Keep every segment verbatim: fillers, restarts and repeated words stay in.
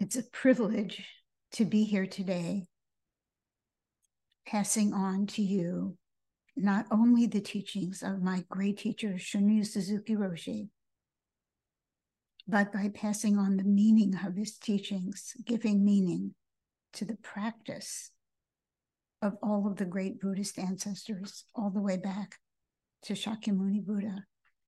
It's a privilege to be here today, passing on to you not only the teachings of my great teacher, Shunryu Suzuki Roshi, but by passing on the meaning of his teachings, giving meaning to the practice of all of the great Buddhist ancestors, all the way back to Shakyamuni Buddha.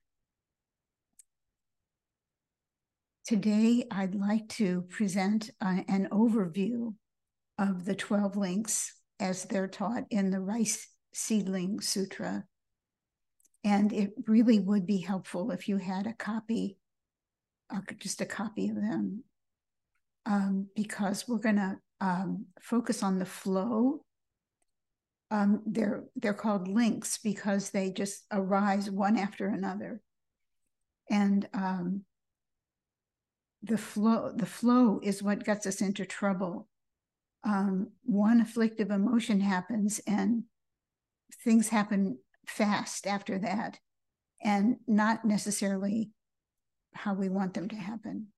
Today, I'd like to present uh, an overview of the twelve links as they're taught in the Rice Seedling Sutra. And it really would be helpful if you had a copy, uh, just a copy of them, um, because we're going to um, focus on the flow. Um, they're, they're called links because they just arise one after another. And um, the flow, the flow is what gets us into trouble. Um, one afflictive emotion happens and things happen fast after that, and not necessarily how we want them to happen.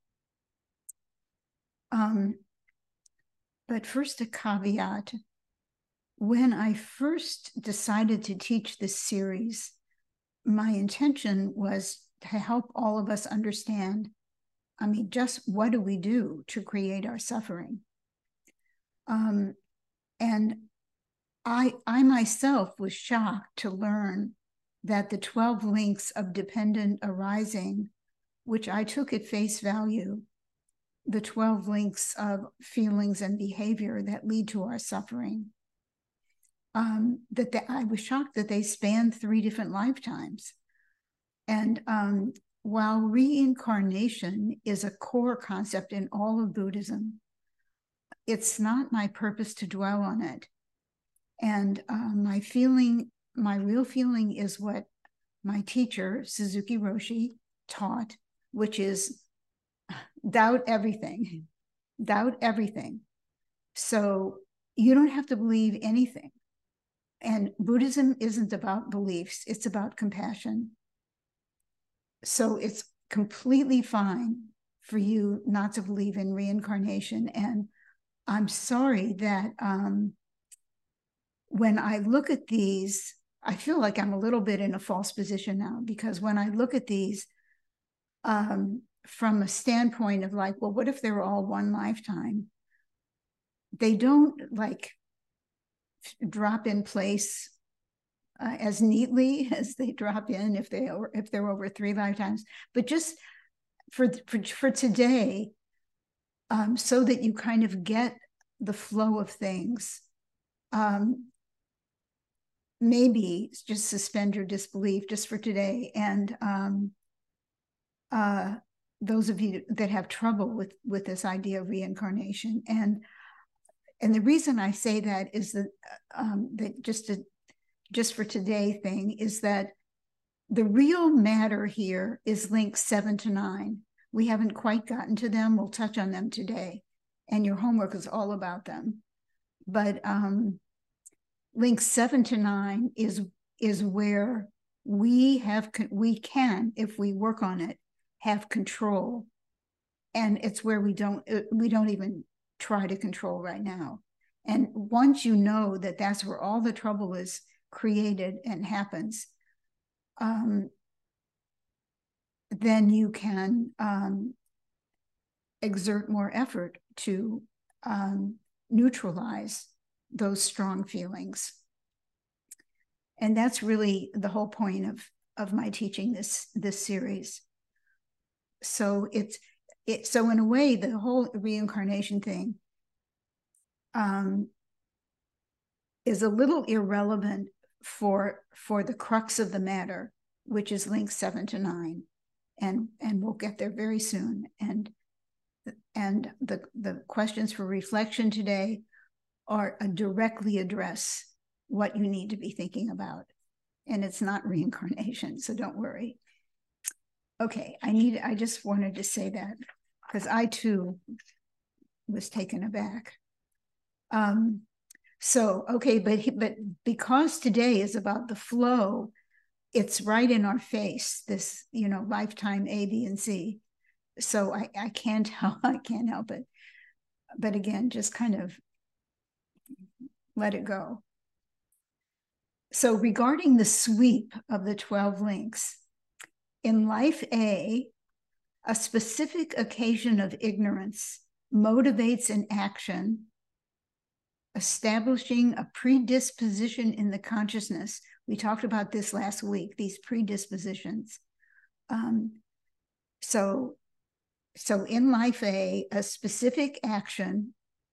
Um, but first, a caveat. When I first decided to teach this series, my intention was to help all of us understand, I mean, just what do we do to create our suffering? Um, and I, I myself was shocked to learn that the twelve links of dependent arising, which I took at face value, the twelve links of feelings and behavior that lead to our suffering, um, that the, I was shocked that they span three different lifetimes. And um, while reincarnation is a core concept in all of Buddhism, it's not my purpose to dwell on it. And uh, my feeling, my real feeling is what my teacher, Suzuki Roshi, taught, which is doubt everything, doubt everything. So you don't have to believe anything. And Buddhism isn't about beliefs, it's about compassion. So it's completely fine for you not to believe in reincarnation. And I'm sorry that um, when I look at these, I feel like I'm a little bit in a false position now, because when I look at these um, from a standpoint of like, well, what if they were all one lifetime? They don't like drop in place uh, as neatly as they drop in if they are, if they're over three lifetimes. But just for for, for today, um, so that you kind of get the flow of things. Um, maybe just suspend your disbelief just for today. And um, uh, those of you that have trouble with, with this idea of reincarnation. And, and the reason I say that is that, um, that just, to, just for today thing is that the real matter here is links seven to nine. We haven't quite gotten to them. We'll touch on them today. And your homework is all about them. But um, link seven to nine is, is where we have, we can, if we work on it, have control. And it's where we don't, we don't even try to control right now. And once you know that that's where all the trouble is created and happens, um, then you can um, exert more effort to um, neutralize those strong feelings. And that's really the whole point of, of my teaching this, this series. So it's, it, so in a way, the whole reincarnation thing um, is a little irrelevant for, for the crux of the matter, which is links seven to nine. And, and we'll get there very soon. And, and the, the questions for reflection today are uh, directly address what you need to be thinking about. And it's not reincarnation, so don't worry. Okay, I need, I just wanted to say that because I too was taken aback. Um, so, okay, but, but because today is about the flow, it's right in our face, this, you know, lifetime A, B, and C. so I, I can't help, I can't help it. But again, just kind of let it go. So regarding the sweep of the twelve links, in life A, a specific occasion of ignorance motivates an action, establishing a predisposition in the consciousness. We talked about this last week, these predispositions. Um, so, so in life A, a specific action,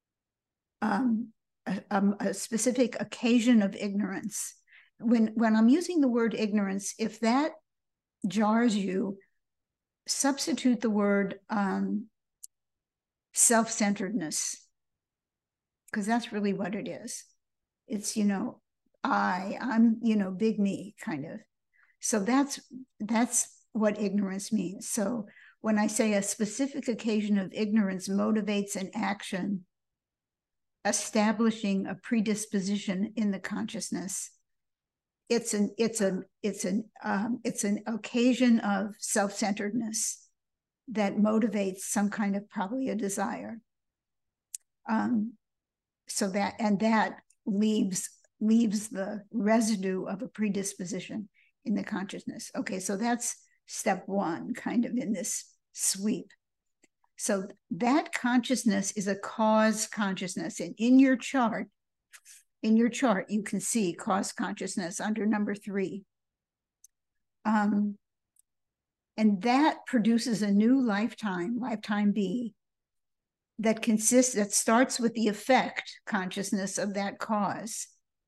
um, a, a, a specific occasion of ignorance. When, when I'm using the word ignorance, if that jars you, substitute the word um, self-centeredness, because that's really what it is. It's, you know, I, I'm, you know, big me kind of. So that's, that's what ignorance means. So when I say a specific occasion of ignorance motivates an action, establishing a predisposition in the consciousness, it's an, it's an, it's an, um, it's an occasion of self-centeredness that motivates some kind of probably a desire. Um, so that, and that leaves, leaves the residue of a predisposition in the consciousness. Okay, so that's step one, kind of in this sweep. So that consciousness is a cause consciousness. And in your chart, in your chart, you can see cause consciousness under number three. Um, and that produces a new lifetime, lifetime B, that consists, that starts with the effect consciousness of that cause.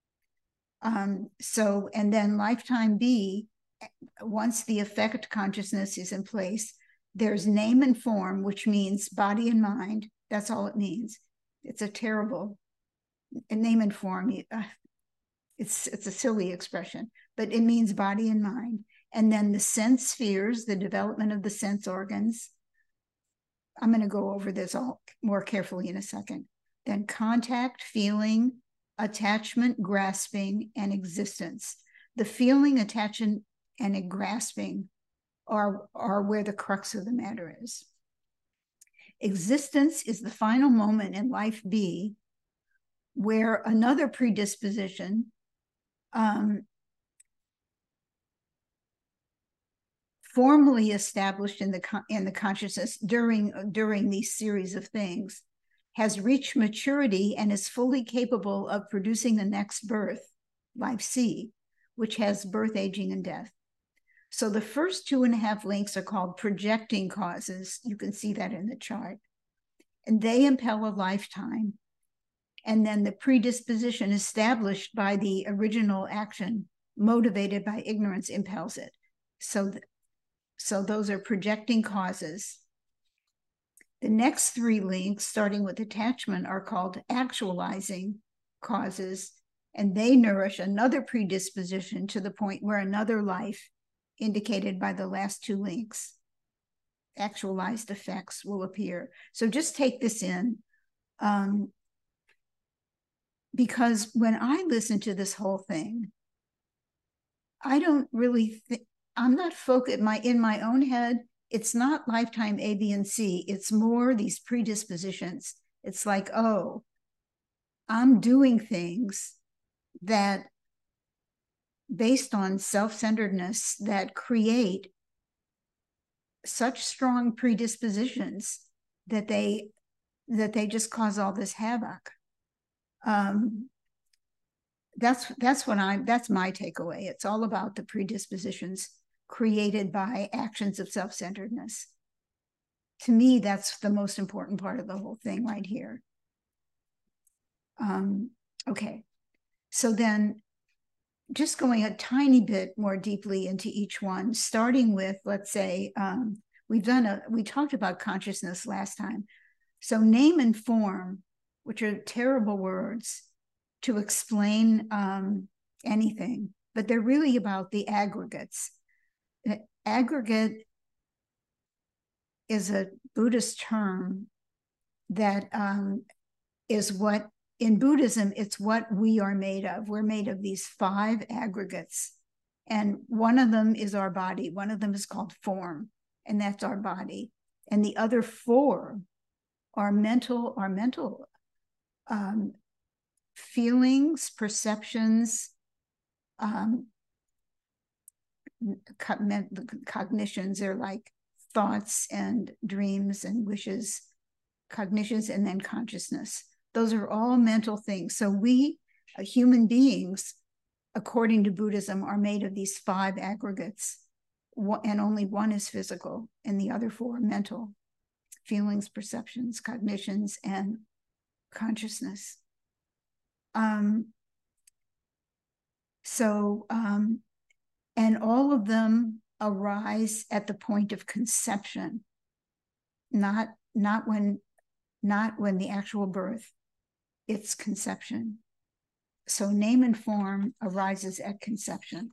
Um, so, and then lifetime B, once the effect consciousness is in place, there's name and form, which means body and mind. That's all it means. It's a terrible name and form. Uh, it's, it's a silly expression, but it means body and mind. And then the sense spheres, the development of the sense organs. I'm going to go over this all more carefully in a second. Then contact, feeling, attachment, grasping, and existence. The feeling, attachment, and grasping are, are where the crux of the matter is. Existence is the final moment in life B where another predisposition um, formally established in the, in the consciousness during, during these series of things has reached maturity and is fully capable of producing the next birth, life C, which has birth, aging, and death. So the first two and a half links are called projecting causes. You can see that in the chart. And they impel a lifetime. And then the predisposition established by the original action, motivated by ignorance, impels it. So, th so those are projecting causes. The next three links, starting with attachment, are called actualizing causes, and they nourish another predisposition to the point where another life, indicated by the last two links, actualized effects, will appear. So just take this in, um, because when I listen to this whole thing, I don't really think, I'm not focused, my, in my own head, it's not lifetime A, B, and C. It's more these predispositions. It's like, oh, I'm doing things that, based on self-centeredness, that create such strong predispositions that they that they just cause all this havoc. Um, that's that's what I'm. That's my takeaway. It's all about the predispositions created by actions of self-centeredness. To me, that's the most important part of the whole thing right here. Um, okay, so then just going a tiny bit more deeply into each one, starting with, let's say, um, we've done a, we talked about consciousness last time. So name and form, which are terrible words to explain um, anything, but they're really about the aggregates. Aggregate is a Buddhist term that um, is what, in Buddhism, it's what we are made of. We're made of these five aggregates. And one of them is our body. One of them is called form, and that's our body. And the other four are mental, are mental um, feelings, perceptions, um, cognitions are like thoughts and dreams and wishes, cognitions, and then consciousness. Those are all mental things. So we, uh, human beings, according to Buddhism, are made of these five aggregates, and only one is physical, and the other four are mental: feelings, perceptions, cognitions, and consciousness. Um, so, um, and all of them arise at the point of conception, not, not when, not when the actual birth, it's conception. So name and form arises at conception.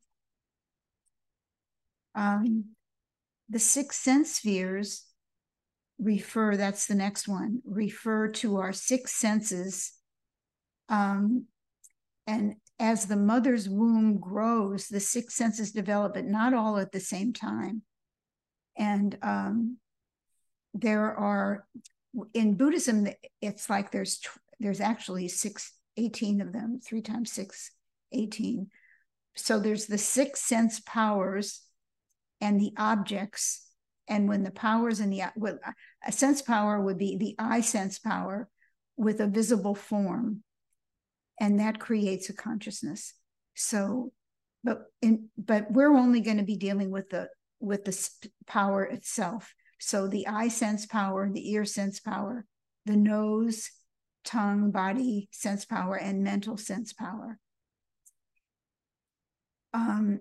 Um, the six sense spheres refer, that's the next one, refer to our six senses. Um, and as the mother's womb grows, the six senses develop, but not all at the same time. And um, there are, in Buddhism, it's like there's there's actually six, eighteen of them, three times six, eighteen. So there's the six sense powers and the objects. And when the powers and the, well, a sense power would be the eye sense power with a visible form, and that creates a consciousness. So, but in, but we're only going to be dealing with the, with the power itself. So the eye sense power, the ear sense power, the nose, tongue, body sense power, and mental sense power. Um,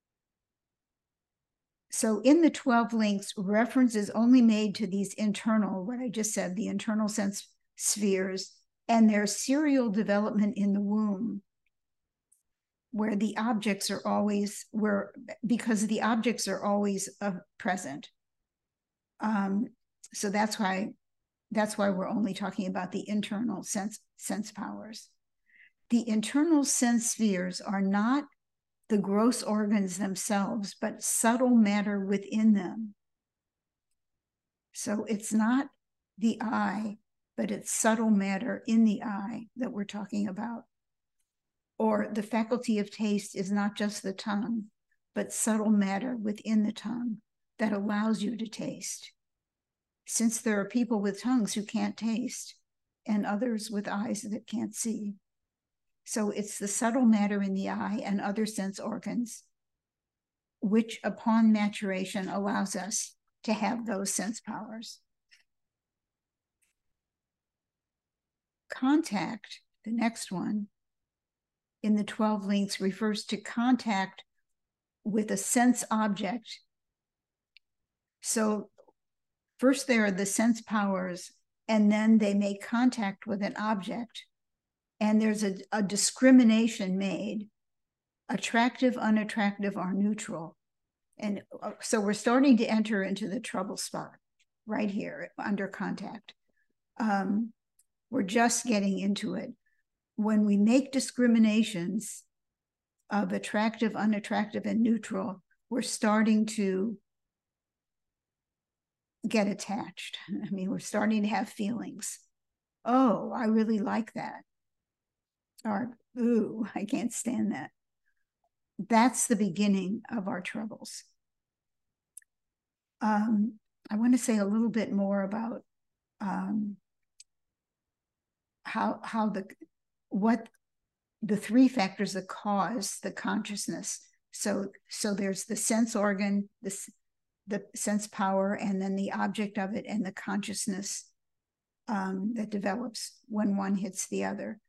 so in the twelve links, reference is only made to these internal, what I just said, the internal sense spheres, and their serial development in the womb, where the objects are always, where, because the objects are always uh, present. Um, so that's why, that's why we're only talking about the internal sense, sense powers. The internal sense spheres are not the gross organs themselves, but subtle matter within them. So it's not the eye, but it's subtle matter in the eye that we're talking about. Or the faculty of taste is not just the tongue, but subtle matter within the tongue that allows you to taste. Since there are people with tongues who can't taste, and others with eyes that can't see. So it's the subtle matter in the eye and other sense organs, which upon maturation allows us to have those sense powers. Contact, the next one, in the twelve links refers to contact with a sense object. So first there are the sense powers, and then they make contact with an object. And there's a, a discrimination made, attractive, unattractive, or neutral. And so we're starting to enter into the trouble spot right here under contact. Um, we're just getting into it. When we make discriminations of attractive, unattractive, and neutral, we're starting to get attached. I mean, we're starting to have feelings. Oh, I really like that. Or, ooh, I can't stand that. That's the beginning of our troubles. Um, I want to say a little bit more about um, how, how the, what the three factors that cause the consciousness. So, so there's the sense organ, the, the sense power, and then the object of it, and the consciousness um, that develops when one hits the other.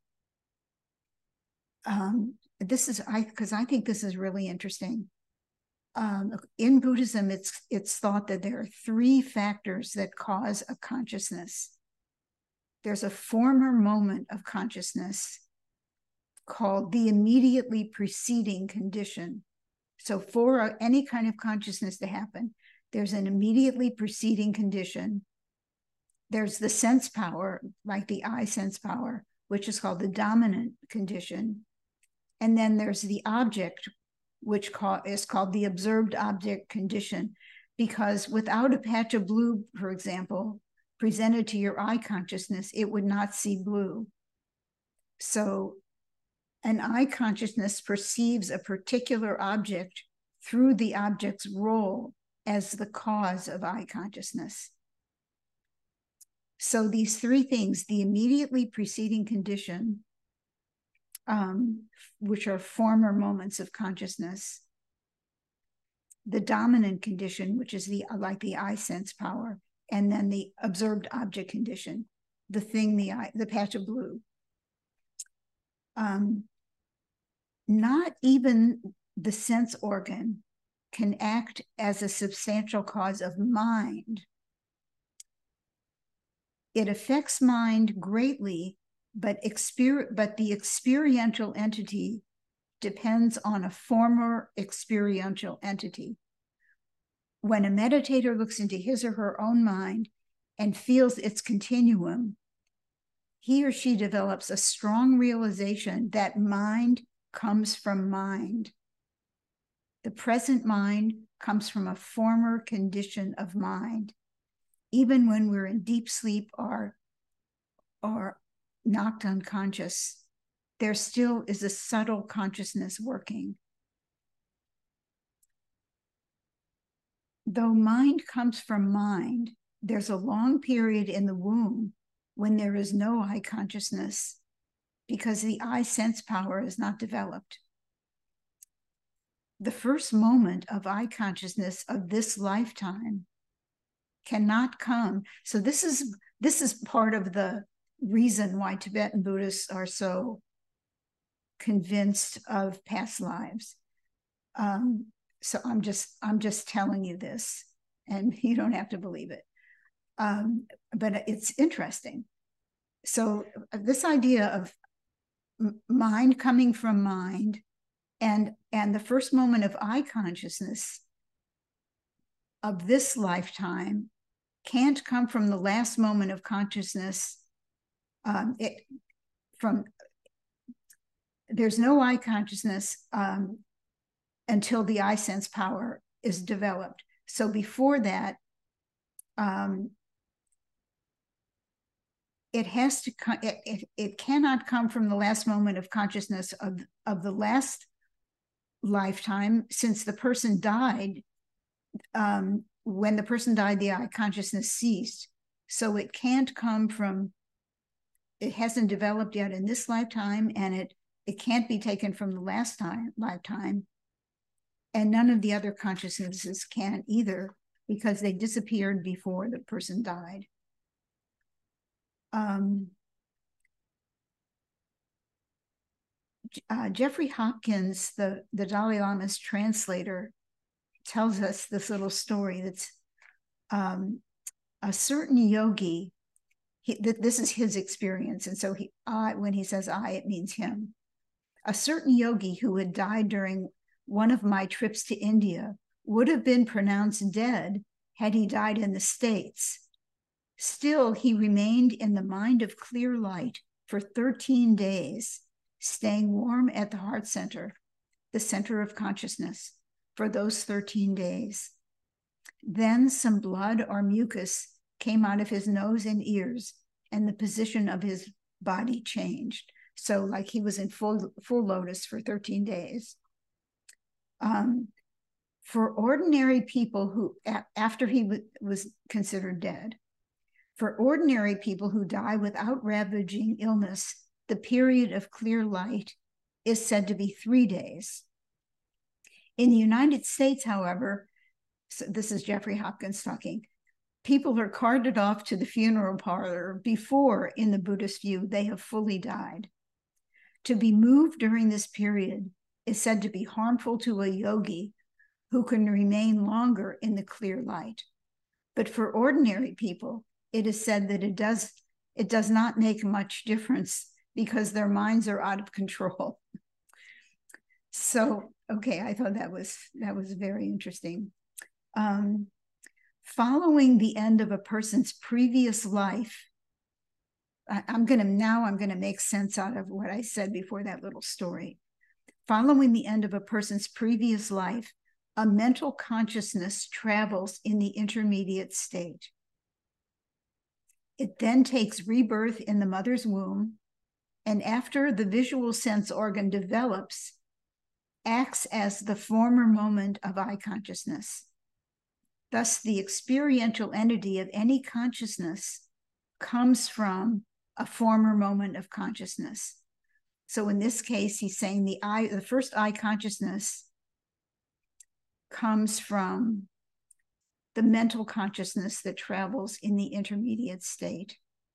Um, this is, I, because I think this is really interesting. Um, in Buddhism, it's, it's thought that there are three factors that cause a consciousness. There's a former moment of consciousness called the immediately preceding condition. So for any kind of consciousness to happen, there's an immediately preceding condition. There's the sense power, like the eye sense power, which is called the dominant condition. And then there's the object, which call, is called the observed object condition. because without a patch of blue, for example, presented to your eye consciousness, it would not see blue. So an eye consciousness perceives a particular object through the object's role as the cause of eye consciousness. So these three things, the immediately preceding condition, um, which are former moments of consciousness, the dominant condition, which is the like the eye sense power, and then the observed object condition, the thing, the eye, the patch of blue. Um, not even the sense organ can act as a substantial cause of mind. It affects mind greatly, but, exper but the experiential entity depends on a former experiential entity. When a meditator looks into his or her own mind and feels its continuum, he or she develops a strong realization that mind comes from mind. The present mind comes from a former condition of mind. Even when we're in deep sleep or, or knocked unconscious, there still is a subtle consciousness working. Though mind comes from mind, there's a long period in the womb when there is no eye consciousness because the eye sense power is not developed. The first moment of eye consciousness of this lifetime cannot come. So this is, this is part of the reason why Tibetan Buddhists are so convinced of past lives. Um, so I'm just, I'm just telling you this, and you don't have to believe it. Um, but it's interesting. So this idea of mind coming from mind and, and the first moment of eye consciousness of this lifetime can't come from the last moment of consciousness. Um, it, from there's no eye consciousness um, until the eye sense power is developed. So before that, um, it has to come, it, it, it cannot come from the last moment of consciousness of, of the last lifetime, since the person died. Um, when the person died, the eye consciousness ceased. So it can't come from, it hasn't developed yet in this lifetime, and it, it can't be taken from the last time lifetime. And none of the other consciousnesses can either, because they disappeared before the person died. Um, uh, Jeffrey Hopkins, the, the Dalai Lama's translator, tells us this little story that's um, a certain yogi, he, th this is his experience. And so he, I, when he says I, it means him. A certain yogi who had died during one of my trips to India would have been pronounced dead had he died in the States. Still, he remained in the mind of clear light for thirteen days, staying warm at the heart center, the center of consciousness, for those thirteen days. Then some blood or mucus came out of his nose and ears, and the position of his body changed. So like he was in full, full lotus for thirteen days. Um, for ordinary people who, after he was considered dead, for ordinary people who die without ravaging illness, the period of clear light is said to be three days. In the United States, however, so this is Jeffrey Hopkins talking, people are carted off to the funeral parlor before, in the Buddhist view, they have fully died. To be moved during this period is said to be harmful to a yogi who can remain longer in the clear light. But for ordinary people, it is said that it does, it does not make much difference because their minds are out of control. So, okay, I thought that was, that was very interesting. Um, following the end of a person's previous life, I, I'm gonna, now I'm gonna make sense out of what I said before that little story. Following the end of a person's previous life, a mental consciousness travels in the intermediate state. It then takes rebirth in the mother's womb, and after the visual sense organ develops, acts as the former moment of eye consciousness. Thus, the experiential entity of any consciousness comes from a former moment of consciousness. So in this case, he's saying the eye, the first eye consciousness comes from the mental consciousness that travels in the intermediate state.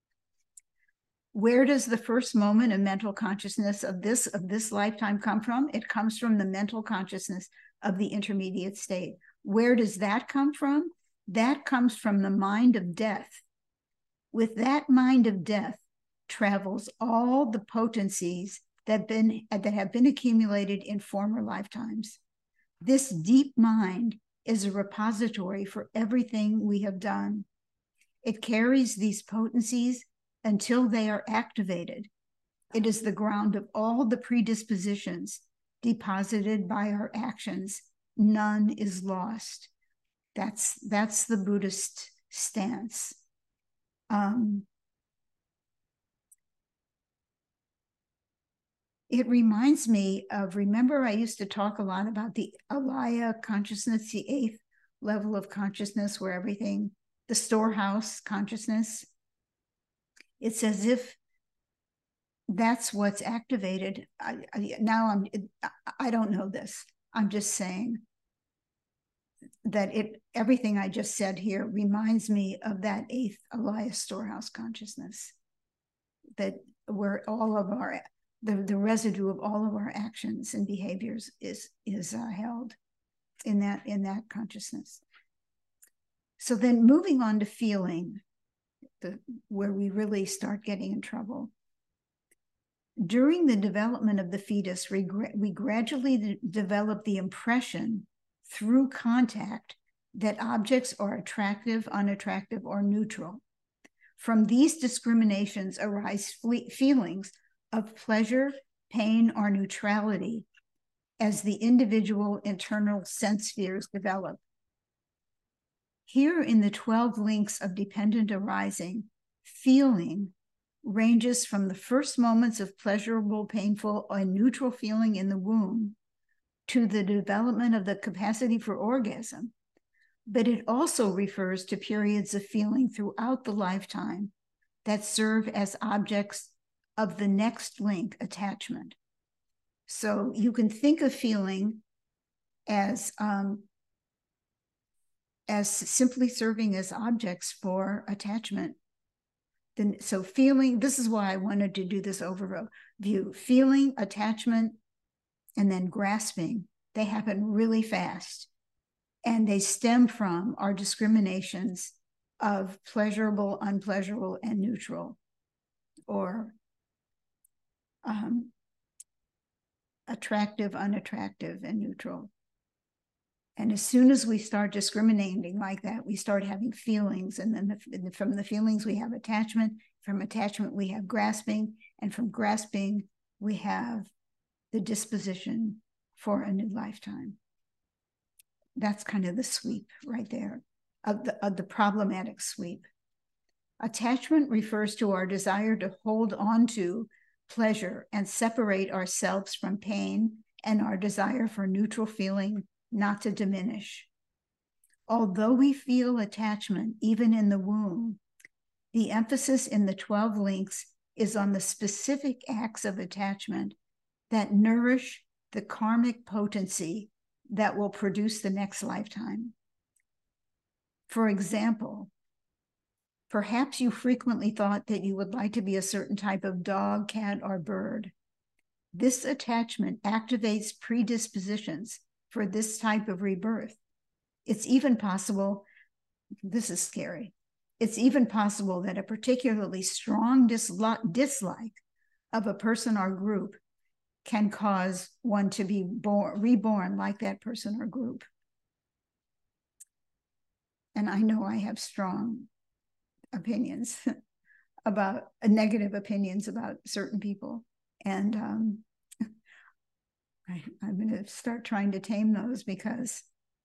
Where does the first moment of mental consciousness of this, of this lifetime come from? It comes from the mental consciousness of the intermediate state. Where does that come from? That comes from the mind of death. With that mind of death travels all the potencies that, been, that have been accumulated in former lifetimes. This deep mind is a repository for everything we have done. It carries these potencies until they are activated. It is the ground of all the predispositions deposited by our actions. None is lost. That's, that's the Buddhist stance. Um, it reminds me of, remember I used to talk a lot about the alaya consciousness, the eighth level of consciousness where everything, the storehouse consciousness. It's as if that's what's activated. I, I, now I'm, I don't know this. I'm just saying that it, everything I just said here reminds me of that eighth alaya storehouse consciousness, that where all of our, the, the residue of all of our actions and behaviors is, is uh, held in that, in that consciousness. So then moving on to feeling, the, where we really start getting in trouble. During the development of the fetus, we, we gradually de develop the impression through contact that objects are attractive, unattractive, or neutral. From these discriminations arise feelings of pleasure, pain, or neutrality as the individual internal sense spheres develop. Here in the twelve links of dependent arising, feeling ranges from the first moments of pleasurable, painful, or neutral feeling in the womb to the development of the capacity for orgasm, but it also refers to periods of feeling throughout the lifetime that serve as objects of the next link, attachment. So you can think of feeling as, um, as simply serving as objects for attachment. Then, so feeling, this is why I wanted to do this overview. Feeling, attachment, and then grasping, they happen really fast. And they stem from our discriminations of pleasurable, unpleasurable, and neutral, or um, attractive, unattractive, and neutral. And as soon as we start discriminating like that, we start having feelings. And then the, from the feelings, we have attachment. From attachment, we have grasping. And from grasping, we have the disposition for a new lifetime. That's kind of the sweep right there, of the, of the problematic sweep. Attachment refers to our desire to hold on to pleasure and separate ourselves from pain, and our desire for neutral feeling not to diminish. Although we feel attachment even in the womb, the emphasis in the twelve links is on the specific acts of attachment that nourish the karmic potency that will produce the next lifetime. For example, perhaps you frequently thought that you would like to be a certain type of dog, cat, or bird. This attachment activates predispositions for this type of rebirth. It's even possible, this is scary, it's even possible that a particularly strong dislike of a person or group can cause one to be born, reborn like that person or group. And I know I have strong opinions about, uh, negative opinions about certain people. And um, I, I'm going to start trying to tame those, because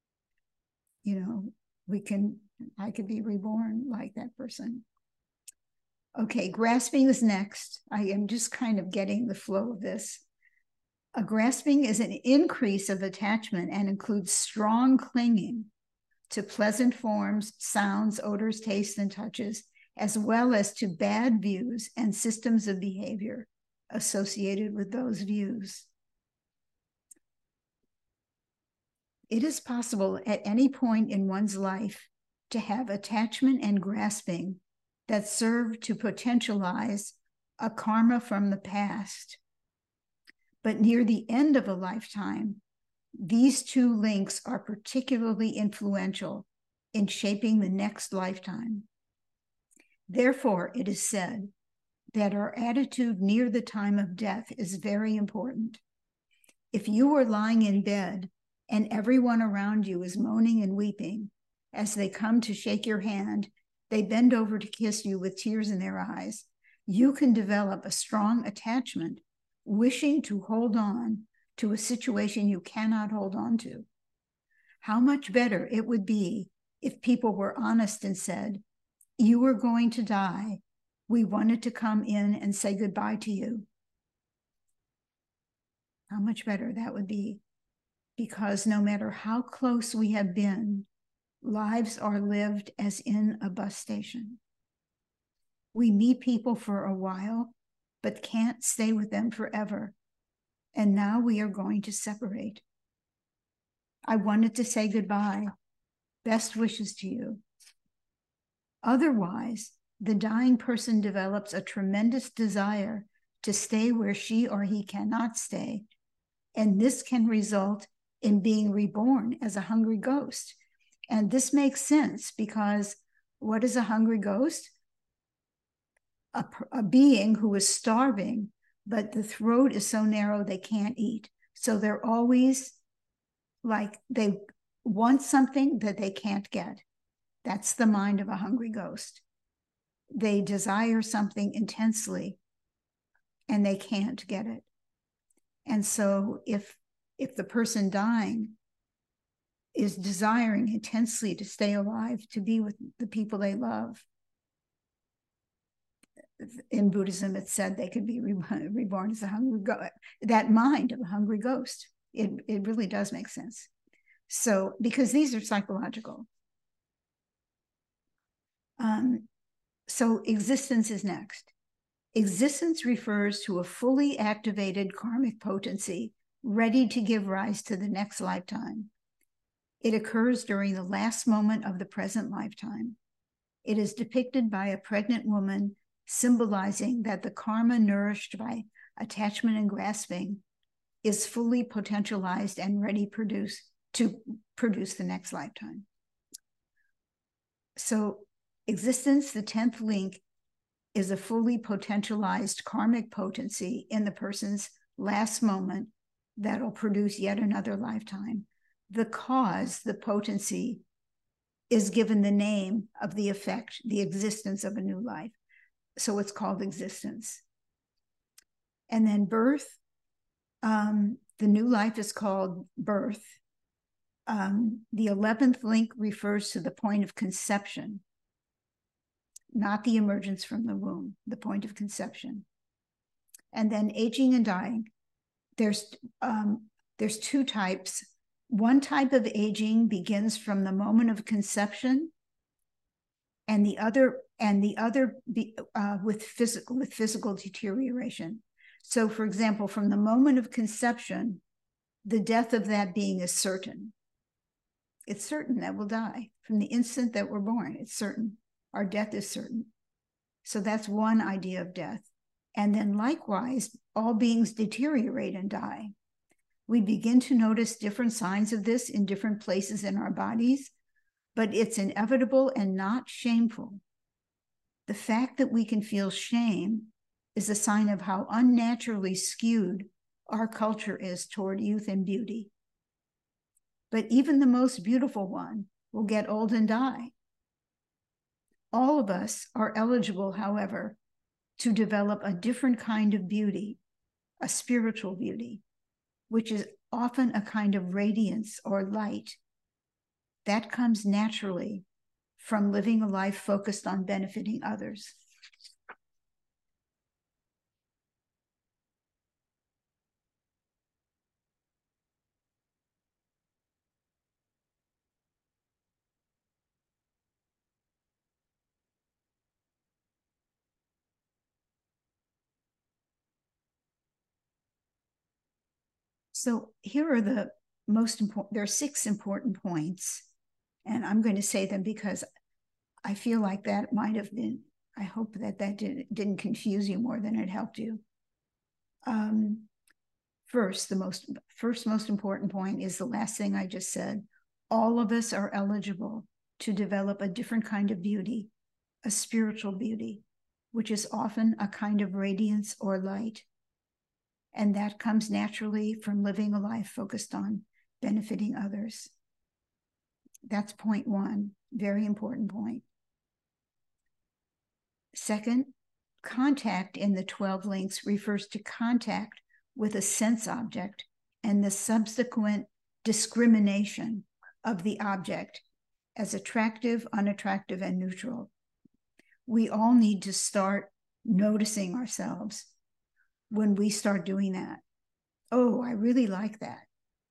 you know, we can, I could be reborn like that person. Okay, grasping is next. I am just kind of getting the flow of this. A grasping is an increase of attachment and includes strong clinging to pleasant forms, sounds, odors, tastes, and touches, as well as to bad views and systems of behavior associated with those views. It is possible at any point in one's life to have attachment and grasping that serve to potentialize a karma from the past. But near the end of a lifetime, these two links are particularly influential in shaping the next lifetime. Therefore, it is said that our attitude near the time of death is very important. If you are lying in bed and everyone around you is moaning and weeping, as they come to shake your hand, they bend over to kiss you with tears in their eyes, you can develop a strong attachment, wishing to hold on to a situation you cannot hold on to. How much better it would be if people were honest and said, "You were going to die. We wanted to come in and say goodbye to you." How much better that would be, because no matter how close we have been, lives are lived as in a bus station. We meet people for a while, but can't stay with them forever. And now we are going to separate. I wanted to say goodbye. Best wishes to you. Otherwise, the dying person develops a tremendous desire to stay where she or he cannot stay. And this can result in being reborn as a hungry ghost. And this makes sense because what is a hungry ghost? A, a being who is starving, but the throat is so narrow they can't eat. So they're always like they want something that they can't get. That's the mind of a hungry ghost. They desire something intensely and they can't get it. And so if, if the person dying is desiring intensely to stay alive, to be with the people they love, in Buddhism, it's said they could be reborn as a hungry ghost, that mind of a hungry ghost. It, it really does make sense. So, because these are psychological. Um, so existence is next. Existence refers to a fully activated karmic potency ready to give rise to the next lifetime. It occurs during the last moment of the present lifetime. It is depicted by a pregnant woman, symbolizing that the karma nourished by attachment and grasping is fully potentialized and ready produce, to produce the next lifetime. So existence, the tenth link, is a fully potentialized karmic potency in the person's last moment that'll produce yet another lifetime. The cause, the potency, is given the name of the effect, the existence of a new life. So it's called existence. And then birth, um, the new life is called birth. Um, the eleventh link refers to the point of conception, not the emergence from the womb, the point of conception. And then aging and dying. There's, um, there's two types. One type of aging begins from the moment of conception, and the other, and the other be, uh, with physical, with physical deterioration. So, for example, from the moment of conception, the death of that being is certain. It's certain that we'll die. From the instant that we're born, it's certain. Our death is certain. So that's one idea of death. And then likewise, all beings deteriorate and die. We begin to notice different signs of this in different places in our bodies, but it's inevitable and not shameful. The fact that we can feel shame is a sign of how unnaturally skewed our culture is toward youth and beauty. But even the most beautiful one will get old and die. All of us are eligible, however, to develop a different kind of beauty, a spiritual beauty, which is often a kind of radiance or light That comes naturally from living a life focused on benefiting others. So here are the most important, there are six important points, and I'm going to say them because I feel like that might have been, I hope that that did, didn't confuse you more than it helped you. Um, first, the most, first most important point is the last thing I just said. All of us are eligible to develop a different kind of beauty, a spiritual beauty, which is often a kind of radiance or light. And that comes naturally from living a life focused on benefiting others. That's point one, very important point. Second, contact in the twelve links refers to contact with a sense object and the subsequent discrimination of the object as attractive, unattractive, and neutral. We all need to start noticing ourselves when we start doing that. Oh, I really like that.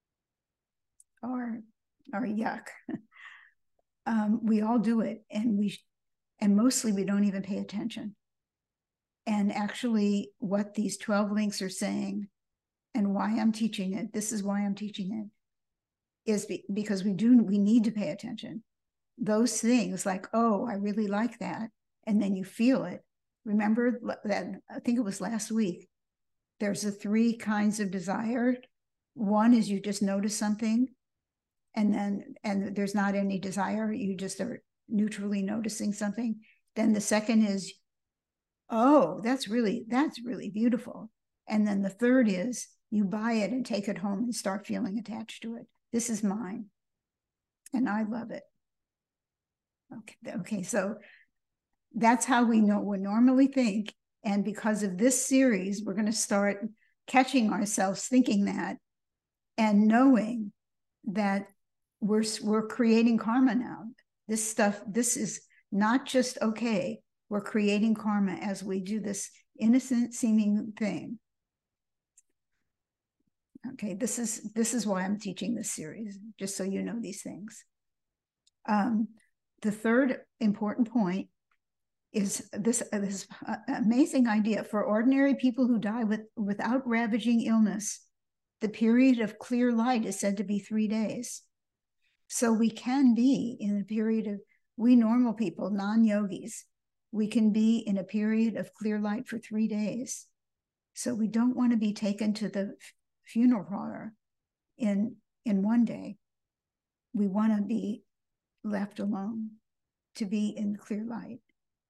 Or, or yuck. um, we all do it, and we, and mostly we don't even pay attention. And actually, what these twelve links are saying, and why I'm teaching it, this is why I'm teaching it, is be, because we do, we need to pay attention. Those things like, oh, I really like that, and then you feel it. Remember that, I think it was last week, there's the three kinds of desire. One is you just notice something, and then and there's not any desire, you just are neutrally noticing something. Then the second is, oh, that's really, that's really beautiful. And then the third is you buy it and take it home and start feeling attached to it. This is mine, and I love it. Okay, okay, so that's how we know we normally think. And because of this series, we're going to start catching ourselves thinking that and knowing that we're, we're creating karma now. This stuff, this is not just okay. We're creating karma as we do this innocent seeming thing. Okay, this is, this is why I'm teaching this series, just so you know these things. Um, the third important point is this, uh, this uh, amazing idea. For ordinary people who die with, without ravaging illness, the period of clear light is said to be three days. So we can be in a period of, we normal people, non-yogis, we can be in a period of clear light for three days. So we don't want to be taken to the funeral parlor in, in one day. We want to be left alone, to be in clear light.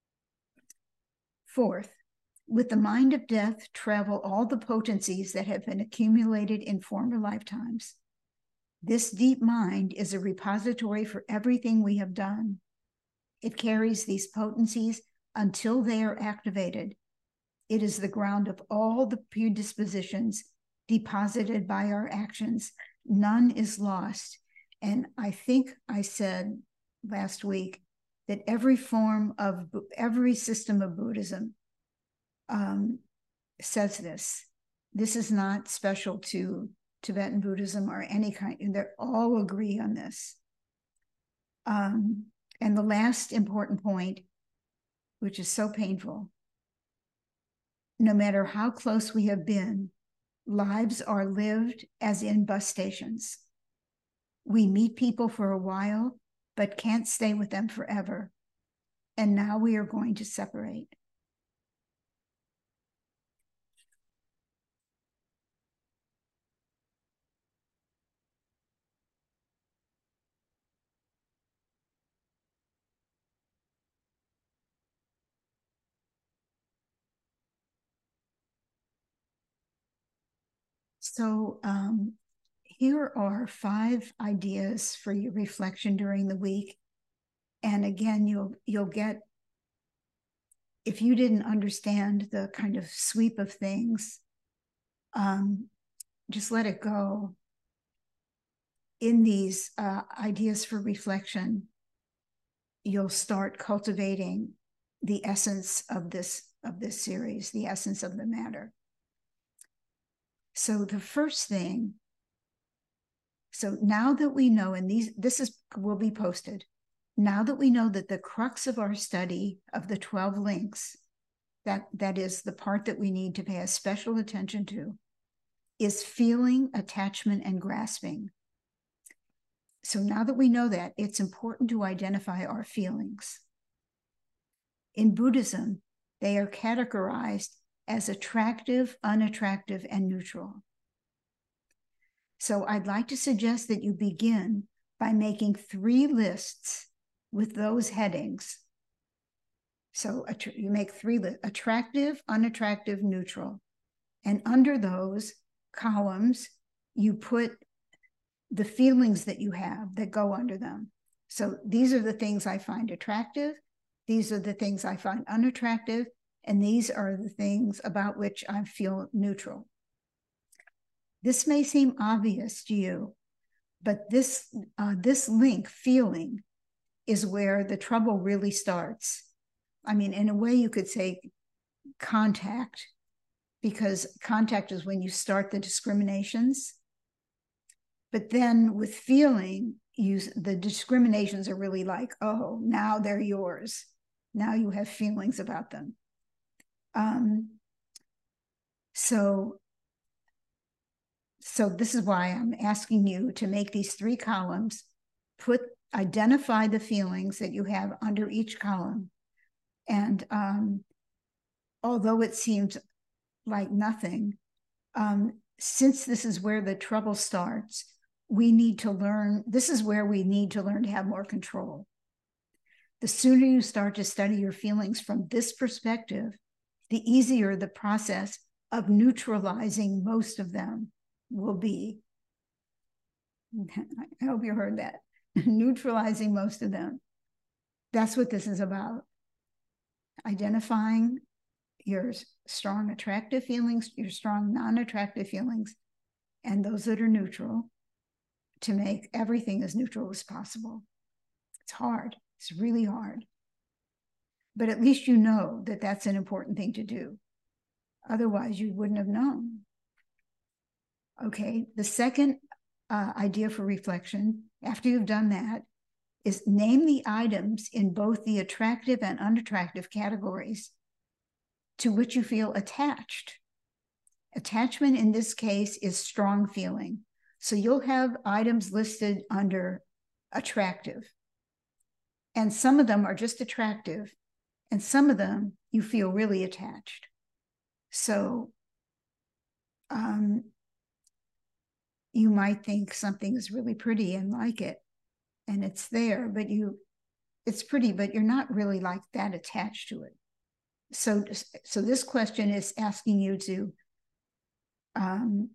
Fourth, with the mind of death travel all the potencies that have been accumulated in former lifetimes. This deep mind is a repository for everything we have done. It carries these potencies until they are activated. It is the ground of all the predispositions deposited by our actions. None is lost. And I think I said last week that every form of, every system of Buddhism um, says this. This is not special to Tibetan Buddhism or any kind, and they all agree on this. Um, and the last important point, which is so painful, no matter how close we have been, lives are lived as in bus stations. We meet people for a while, but can't stay with them forever. And now we are going to separate. So um, here are five ideas for your reflection during the week. And again, you'll, you'll get, if you didn't understand the kind of sweep of things, um, just let it go. in these uh, ideas for reflection, you'll start cultivating the essence of this, of this series, the essence of the matter. So the first thing, so now that we know, and these, this is will be posted, now that we know that the crux of our study of the twelve links, that, that is the part that we need to pay a special attention to, is feeling, attachment, and grasping. So now that we know that, it's important to identify our feelings. In Buddhism, they are categorized as attractive, unattractive, and neutral. So I'd like to suggest that you begin by making three lists with those headings. So you make three lists: attractive, unattractive, neutral. And under those columns, you put the feelings that you have that go under them. So these are the things I find attractive. These are the things I find unattractive. And these are the things about which I feel neutral. This may seem obvious to you, but this, uh, this link, feeling, is where the trouble really starts. I mean, in a way you could say contact, because contact is when you start the discriminations. But then with feeling, you, the discriminations are really like, oh, now they're yours. Now you have feelings about them. Um, so, so this is why I'm asking you to make these three columns, put, identify the feelings that you have under each column. And um, although it seems like nothing, um, since this is where the trouble starts, we need to learn, this is where we need to learn to have more control. The sooner you start to study your feelings from this perspective, the easier the process of neutralizing most of them will be. I hope you heard that. Neutralizing most of them. That's what this is about. Identifying your strong attractive feelings, your strong non-attractive feelings, and those that are neutral, to make everything as neutral as possible. It's hard. It's really hard. But at least you know that that's an important thing to do. Otherwise, you wouldn't have known. Okay, the second uh, idea for reflection, after you've done that, is name the items in both the attractive and unattractive categories to which you feel attached. Attachment in this case is strong feeling. So you'll have items listed under attractive. And some of them are just attractive, and some of them you feel really attached. So um, you might think something is really pretty and like it, and it's there, but you, it's pretty, but you're not really like that attached to it. So, so this question is asking you to um,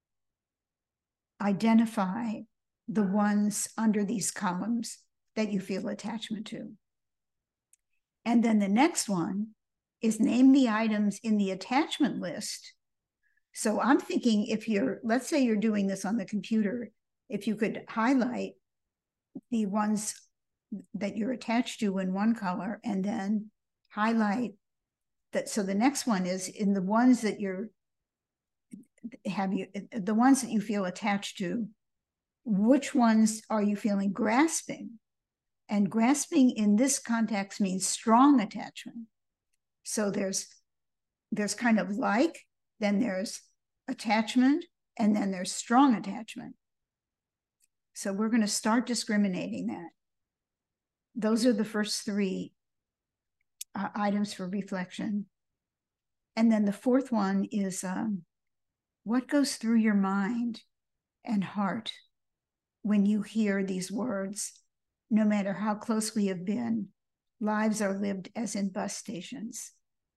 identify the ones under these columns that you feel attachment to. And then the next one is name the items in the attachment list. So I'm thinking, if you're, let's say you're doing this on the computer, if you could highlight the ones that you're attached to in one color and then highlight that. So the next one is in the ones that you're, have you, the ones that you feel attached to, which ones are you feeling grasping? And grasping in this context means strong attachment. So there's, there's kind of like, then there's attachment, and then there's strong attachment. So we're going to start discriminating that. Those are the first three uh, items for reflection. And then the fourth one is um, what goes through your mind and heart when you hear these words, no matter how close we have been, lives are lived as in bus stations.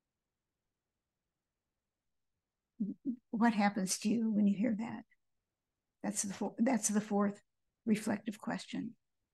What happens to you when you hear that? That's the, that's the fourth reflective question.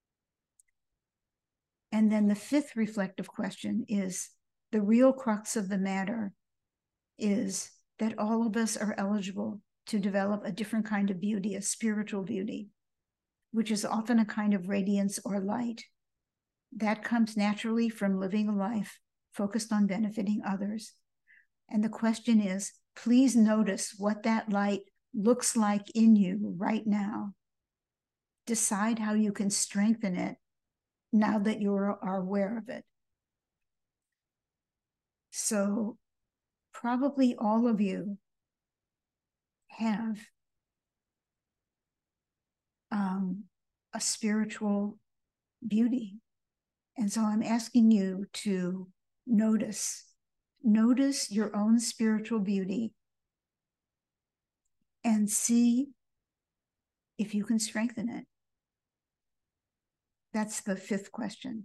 And then the fifth reflective question is, the real crux of the matter is that all of us are eligible to develop a different kind of beauty, a spiritual beauty. which is often a kind of radiance or light. That comes naturally from living a life focused on benefiting others. And the question is, please notice what that light looks like in you right now. Decide how you can strengthen it now that you are aware of it. So probably all of you have um, a spiritual beauty. And so I'm asking you to notice, notice your own spiritual beauty and see if you can strengthen it. That's the fifth question.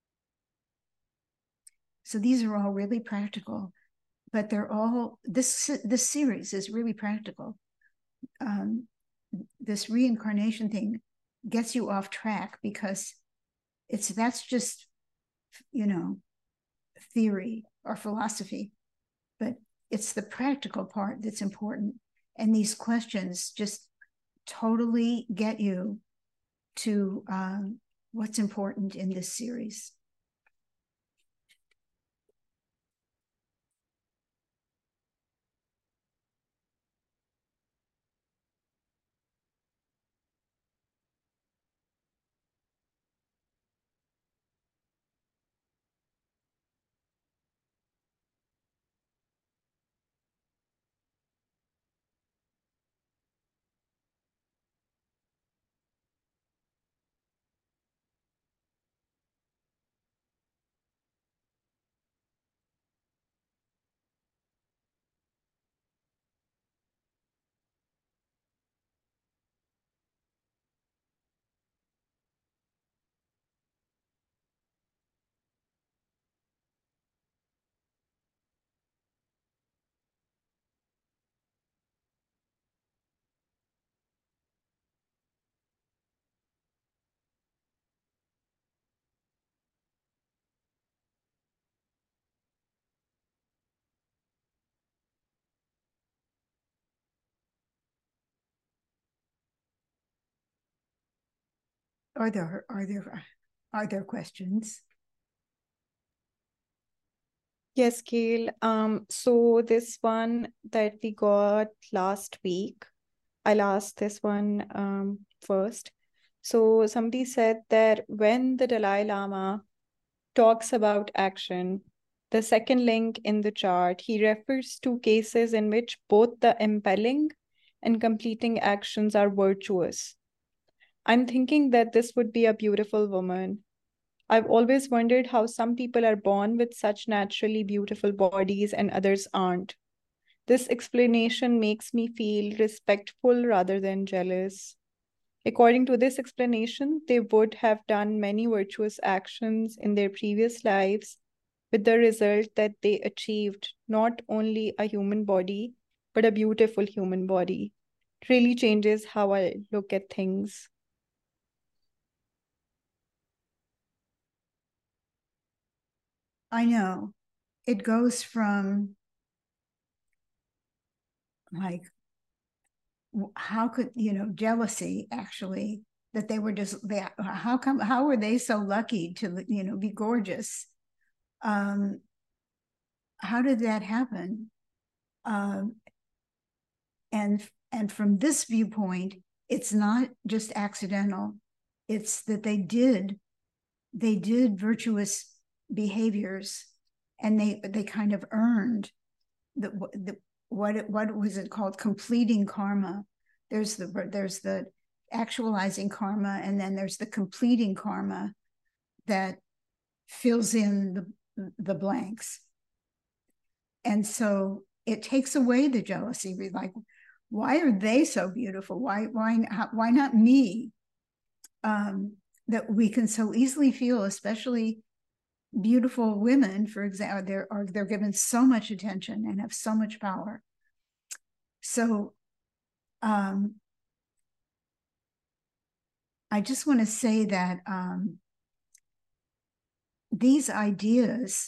So these are all really practical, but they're all, this, this series is really practical. Um, this reincarnation thing gets you off track because it's, that's just, you know, theory or philosophy, but it's the practical part that's important. And these questions just totally get you to um, what's important in this series. Are there, are there, are there questions? Yes, Gail. Um, so this one that we got last week, I'll ask this one um, first. So somebody said that when the Dalai Lama talks about action, the second link in the chart, he refers to cases in which both the impelling and completing actions are virtuous. I'm thinking that this would be a beautiful woman. I've always wondered how some people are born with such naturally beautiful bodies and others aren't. This explanation makes me feel respectful rather than jealous. According to this explanation, they would have done many virtuous actions in their previous lives, with the result that they achieved not only a human body, but a beautiful human body. It really changes how I look at things. I know. It goes from like, how could, you know, jealousy actually, that they were just, they, how come, how were they so lucky to, you know, be gorgeous? Um, how did that happen? Um, and, and from this viewpoint, it's not just accidental. It's that they did, they did virtuous behaviors, and they, they kind of earned the, the what, what was it called? Completing karma. There's the, there's the actualizing karma, and then there's the completing karma that fills in the, the blanks. And so it takes away the jealousy. We're like, why are they so beautiful? Why, why, why not me? Um, that we can so easily feel, especially beautiful women, for example, they're, are, they're given so much attention and have so much power. So um, I just want to say that um, these ideas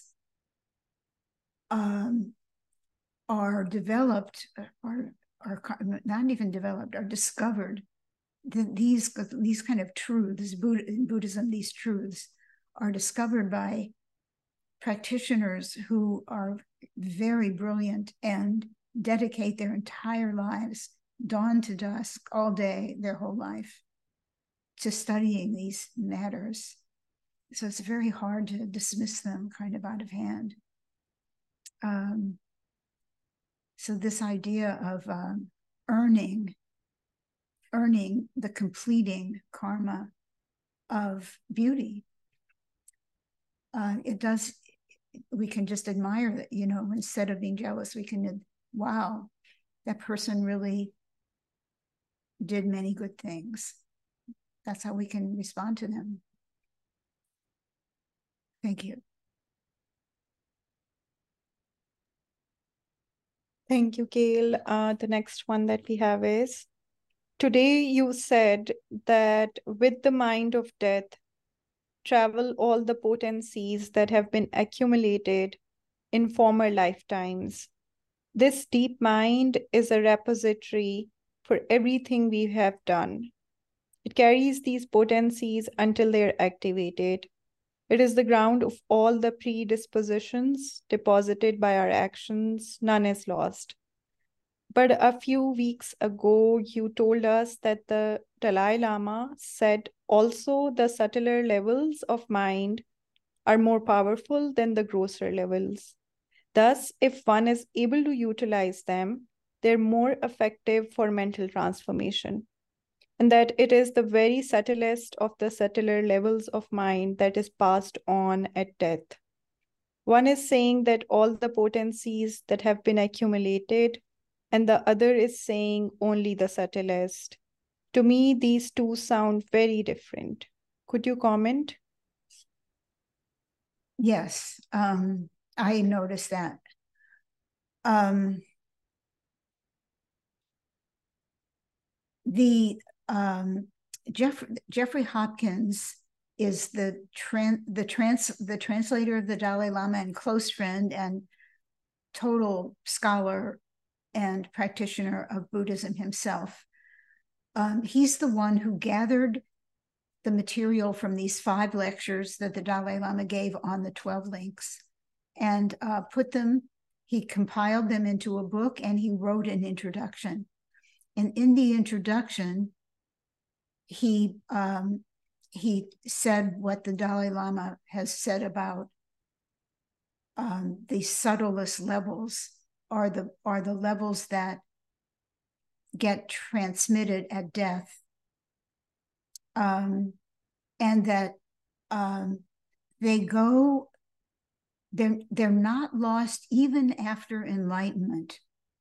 um, are developed, are, are not even developed, are discovered the, these, these kind of truths, Buddha, in Buddhism, these truths are discovered by practitioners who are very brilliant and dedicate their entire lives, dawn to dusk, all day, their whole life, to studying these matters. So it's very hard to dismiss them kind of out of hand. Um, so this idea of um, earning, earning the completing karma of beauty, uh, it does, we can just admire that, you know, instead of being jealous, we can, wow, that person really did many good things. That's how we can respond to them. Thank you. Thank you, Gail. Uh, the next one that we have is, today you said that with the mind of death, travel all the potencies that have been accumulated in former lifetimes. This deep mind is a repository for everything we have done. It carries these potencies until they're activated. It is the ground of all the predispositions deposited by our actions. None is lost. But a few weeks ago, you told us that the Dalai Lama said also the subtler levels of mind are more powerful than the grosser levels. Thus, if one is able to utilize them, they're more effective for mental transformation. And that it is the very subtlest of the subtler levels of mind that is passed on at death. One is saying that all the potencies that have been accumulated, and the other is saying only the subtlest. To me, these two sound very different. Could you comment? Yes, um, I noticed that. Um, the um, Jeff, Jeffrey Hopkins is the tran the trans the translator of the Dalai Lama and close friend and total scholar and practitioner of Buddhism himself. Um, he's the one who gathered the material from these five lectures that the Dalai Lama gave on the twelve links and uh, put them, he compiled them into a book and he wrote an introduction. And in the introduction, he um, he said what the Dalai Lama has said about um, the subtlest levels are the are the levels that get transmitted at death, um, and that um, they go. They're they're not lost even after enlightenment.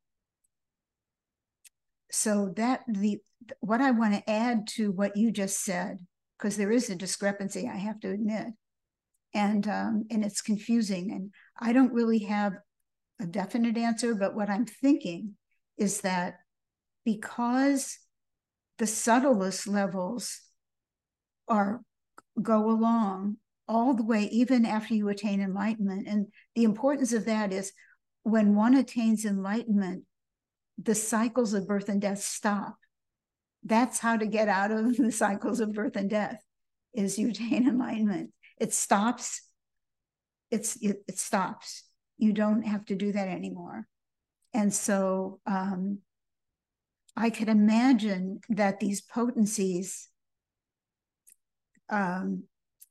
So that the what I want to add to what you just said, because there is a discrepancy, I have to admit, and um, and it's confusing, and I don't really have a definite answer, but what I'm thinking is that because the subtlest levels are go along all the way, even after you attain enlightenment, and the importance of that is when one attains enlightenment, the cycles of birth and death stop. That's how to get out of the cycles of birth and death, is you attain enlightenment. It stops. It's it, it stops. You don't have to do that anymore. And so um, I could imagine that these potencies um,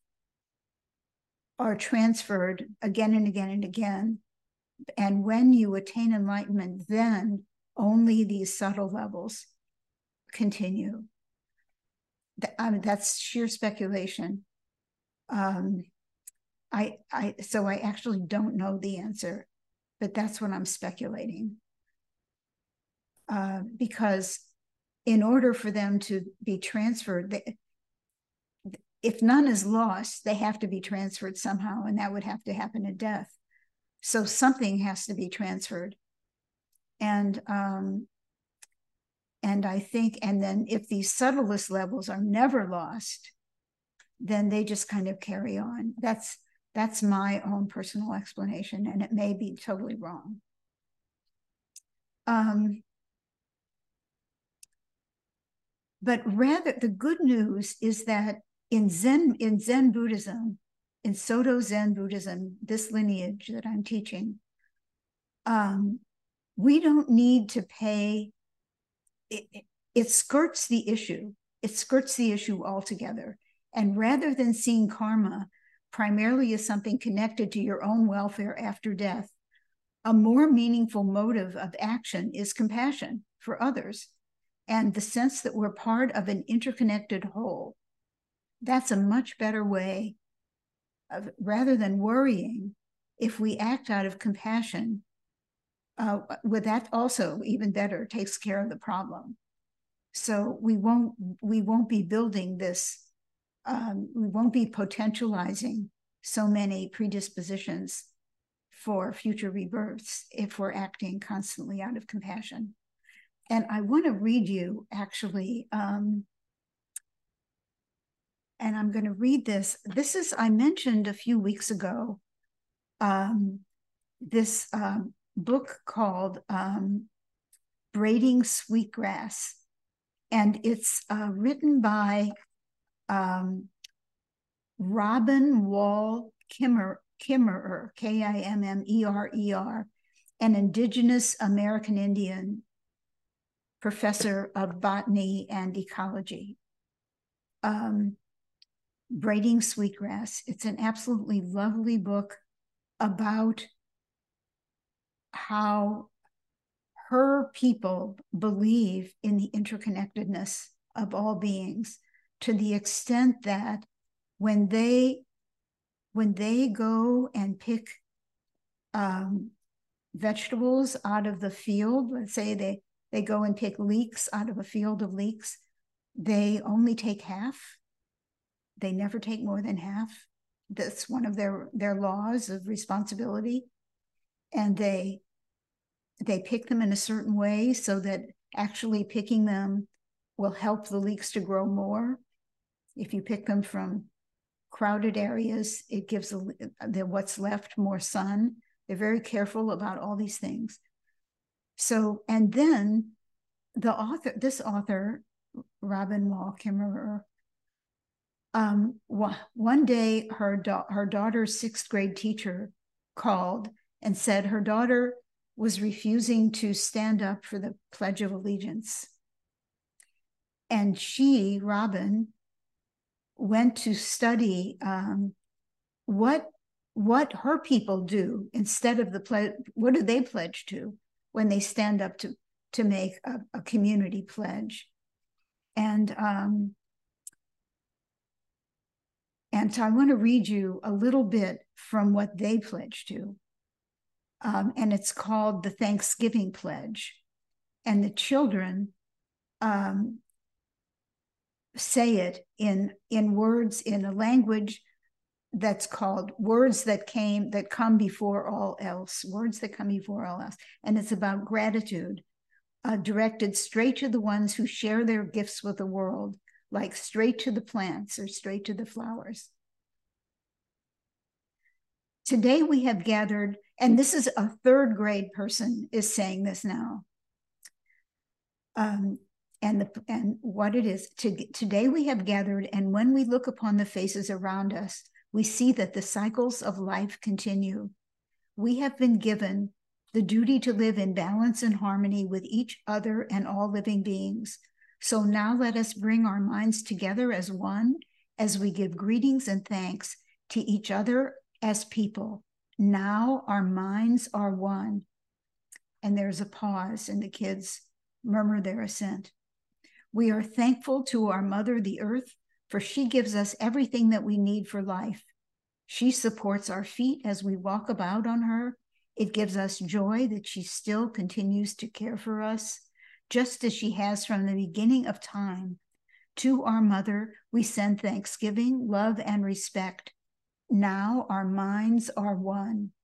are transferred again and again and again. And when you attain enlightenment, then only these subtle levels continue. I mean, that's sheer speculation. Um, I, I, so I actually don't know the answer, but that's what I'm speculating. Uh, because in order for them to be transferred, they, if none is lost, they have to be transferred somehow, and that would have to happen at death. So something has to be transferred. And um, and I think, and then if these subtlest levels are never lost, then they just kind of carry on. That's that's my own personal explanation, and it may be totally wrong. Um, But rather, the good news is that in Zen, in Zen Buddhism, in Soto Zen Buddhism, this lineage that I'm teaching, um, we don't need to pay, it, it skirts the issue. It skirts the issue altogether. And rather than seeing karma primarily as something connected to your own welfare after death, a more meaningful motive of action is compassion for others and the sense that we're part of an interconnected whole. That's a much better way of, rather than worrying, if we act out of compassion, uh, with that also even better takes care of the problem. So we won't, we won't be building this, um, we won't be potentializing so many predispositions for future rebirths if we're acting constantly out of compassion. And I want to read you actually, um, and I'm going to read this. This is, I mentioned a few weeks ago, um, this um, book called um, Braiding Sweetgrass. And it's uh, written by um, Robin Wall Kimmerer, Kimmerer, K I M M E R E R, an Indigenous American Indian professor of botany and ecology. Um, Braiding Sweetgrass. It's an absolutely lovely book about how her people believe in the interconnectedness of all beings, to the extent that when they when they go and pick um, vegetables out of the field, let's say they they go and pick leeks out of a field of leeks, they only take half. They never take more than half. That's one of their their laws of responsibility. And they they pick them in a certain way so that actually picking them will help the leeks to grow more. If you pick them from crowded areas, it gives the, the what's left more sun. They're very careful about all these things. So, and then the author, this author, Robin Wall Kimmerer, um, one day her, da her daughter's sixth grade teacher called and said her daughter was refusing to stand up for the Pledge of Allegiance. And she, Robin, went to study um, what, what her people do instead of the pledge. What do they pledge to when they stand up to, to make a, a community pledge? And, um, and so I want to read you a little bit from what they pledge to. Um, and it's called the Thanksgiving Pledge. And the children um, say it in, in words, in a language that's called words that came, that come before all else, words that come before all else. And it's about gratitude, uh, directed straight to the ones who share their gifts with the world, like straight to the plants or straight to the flowers. Today we have gathered, and this is a third grade person is saying this now. Um, and, the, and what it is, to, today we have gathered, and when we look upon the faces around us, we see that the cycles of life continue. We have been given the duty to live in balance and harmony with each other and all living beings. So now let us bring our minds together as one, as we give greetings and thanks to each other as people. Now our minds are one. And there's a pause, and the kids murmur their assent. We are thankful to our mother, the earth, for she gives us everything that we need for life. She supports our feet as we walk about on her. It gives us joy that she still continues to care for us, just as she has from the beginning of time. To our mother, we send thanksgiving, love, and respect. Now our minds are one.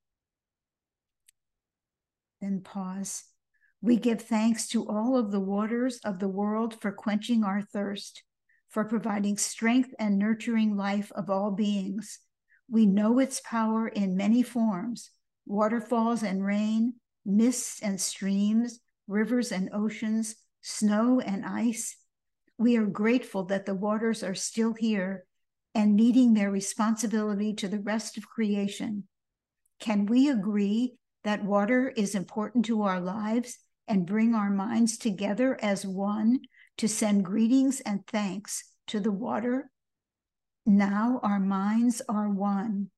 Then pause. We give thanks to all of the waters of the world for quenching our thirst, for providing strength and nurturing life of all beings. We know its power in many forms: waterfalls and rain, mists and streams, rivers and oceans, snow and ice. We are grateful that the waters are still here and meeting their responsibility to the rest of creation. Can we agree that water is important to our lives and bring our minds together as one to send greetings and thanks to the water? Now our minds are one.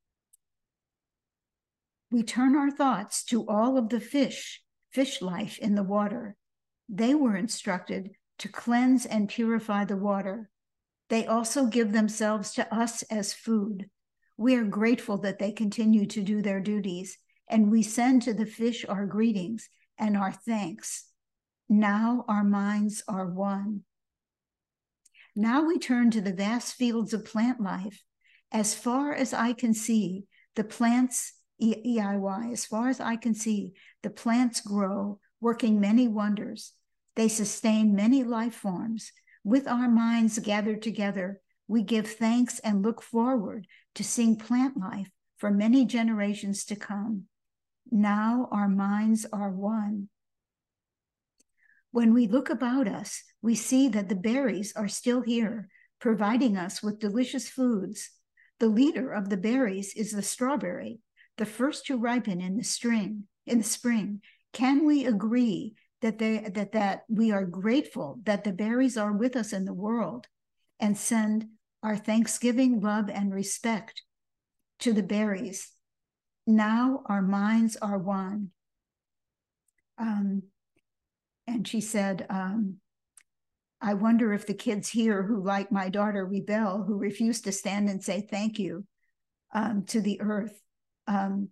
We turn our thoughts to all of the fish, fish life in the water. They were instructed to cleanse and purify the water. They also give themselves to us as food. We are grateful that they continue to do their duties, and we send to the fish our greetings and our thanks. Now our minds are one. Now we turn to the vast fields of plant life. As far as I can see, the plants, E I Y, as far as I can see, the plants grow, working many wonders. They sustain many life forms. With our minds gathered together, we give thanks and look forward to seeing plant life for many generations to come. Now our minds are one. When we look about us, we see that the berries are still here, providing us with delicious foods. The leader of the berries is the strawberry, the first to ripen in the spring. In the spring, can we agree that they that that we are grateful that the berries are with us in the world, and send our thanksgiving, love, and respect to the berries? Now our minds are one. Um, and she said, um, I wonder if the kids here who, like my daughter, rebel, who refuse to stand and say thank you um, to the earth. Um,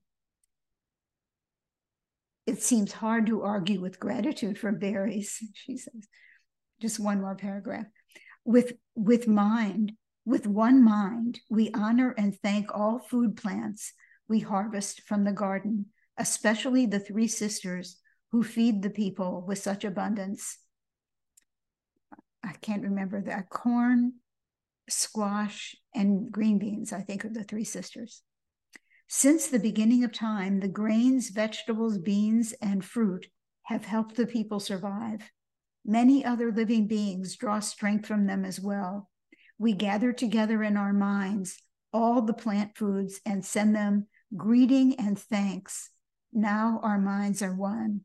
it seems hard to argue with gratitude for berries, she says. Just one more paragraph. With, with mind, with one mind, we honor and thank all food plants we harvest from the garden, especially the three sisters who feed the people with such abundance. I can't remember that. Corn, squash, and green beans, I think, are the three sisters. Since the beginning of time, the grains, vegetables, beans, and fruit have helped the people survive. Many other living beings draw strength from them as well. We gather together in our minds all the plant foods and send them greeting and thanks. Now our minds are one.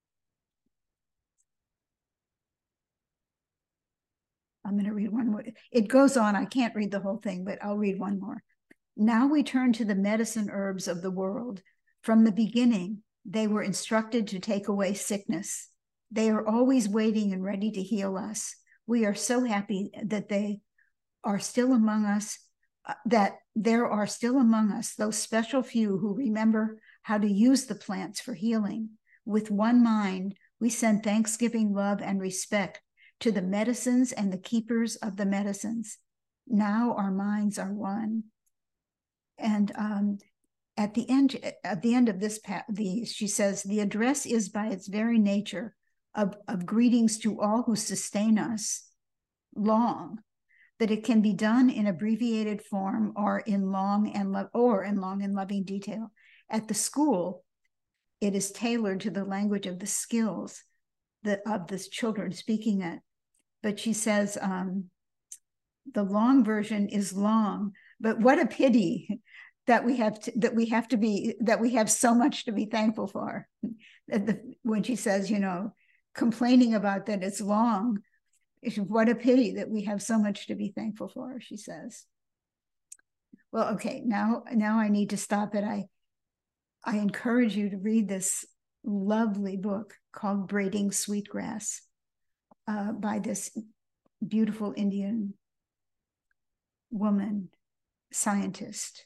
I'm going to read one more. It goes on. I can't read the whole thing, but I'll read one more. Now we turn to the medicine herbs of the world. From the beginning, they were instructed to take away sickness. They are always waiting and ready to heal us. We are so happy that they are still among us, uh, that there are still among us those special few who remember how to use the plants for healing. With one mind, we send thanksgiving, love, and respect to the medicines and the keepers of the medicines. Now our minds are one. And um, at the end, at the end of this, the, she says, the address is by its very nature of, of greetings to all who sustain us long, that it can be done in abbreviated form or in long and lo- or in long and loving detail. At the school, it is tailored to the language of the skills that of the children speaking it. But she says um, the long version is long, but what a pity that we have to, that we have to be that we have so much to be thankful for. The, when she says, you know, complaining about that it's long, what a pity that we have so much to be thankful for, she says. Well, okay, now now I need to stop it. I I encourage you to read this lovely book called Braiding Sweetgrass uh, by this beautiful Indian woman, scientist.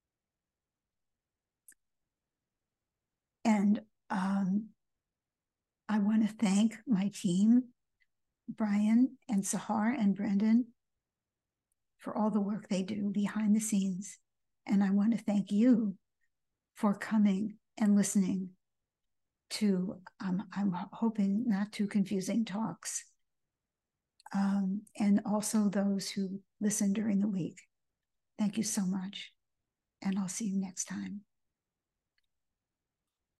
And um, I want to thank my team, Brian and Sahar and Brendan, for all the work they do behind the scenes. And I want to thank you for coming and listening to, um, I'm hoping, not too confusing talks. Um, and also those who listen during the week. Thank you so much. And I'll see you next time.